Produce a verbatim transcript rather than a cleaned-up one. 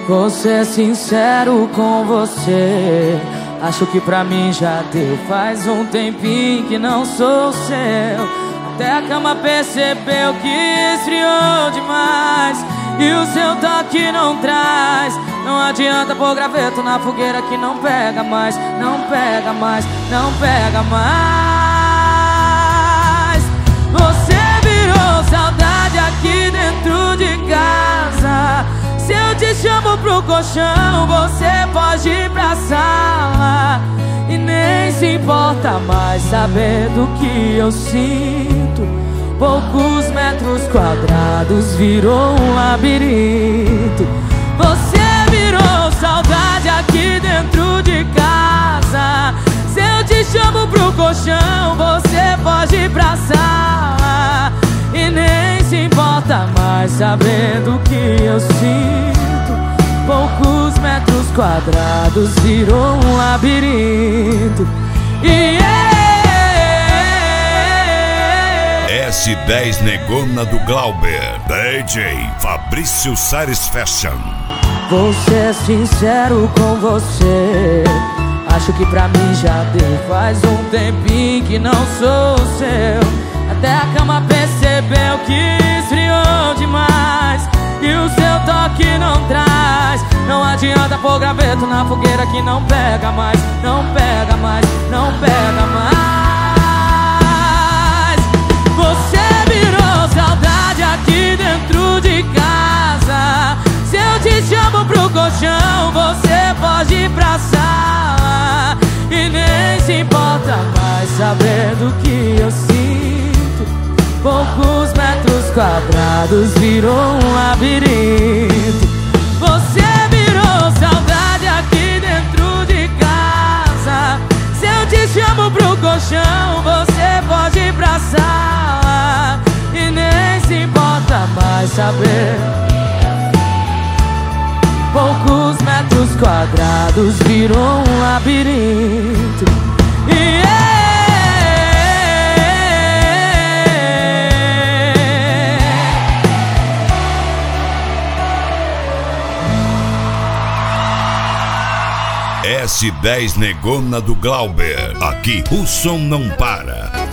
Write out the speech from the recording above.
Vou ser sincero com você, acho que pra mim já deu. Faz um tempinho que não sou seu, até a cama percebeu que esfriou demais e o seu toque não traz. Não adianta pôr graveto na fogueira que não pega mais, não pega mais, não pega mais. Você virou saudade aqui dentro de casa. Se eu te chamo pro colchão, você pode ir pra sala e nem se importa mais saber do que eu sinto. Poucos metros quadrados virou um labirinto. Você virou saudade aqui dentro de casa. Se eu te chamo pro colchão, você pode ir pra sala e nem se importa mais saber do que eu sinto. Poucos metros quadrados virou um labirinto. E S dez Negona do Glauber, D J Fabrício Sares Fashion. Vou ser sincero com você, acho que pra mim já deu. Faz um tempinho que não sou seu, até a cama percebeu que esfriou demais e o seu toque não traz. Não adianta pôr graveto na fogueira que não pega mais, não pega mais, não pega mais. Você virou saudade aqui dentro de casa. Se eu te chamo pro colchão, você pode ir pra sala e nem se importa mais saber do que eu sinto. Poucos metros quadrados virou um labirinto. Você virou saudade aqui dentro de casa. Se eu te chamo pro colchão, você pode ir pra sala e nem se importa mais saber. Poucos metros quadrados virou um labirinto. Yeah. S dez Negona do Glauber, aqui o som não para.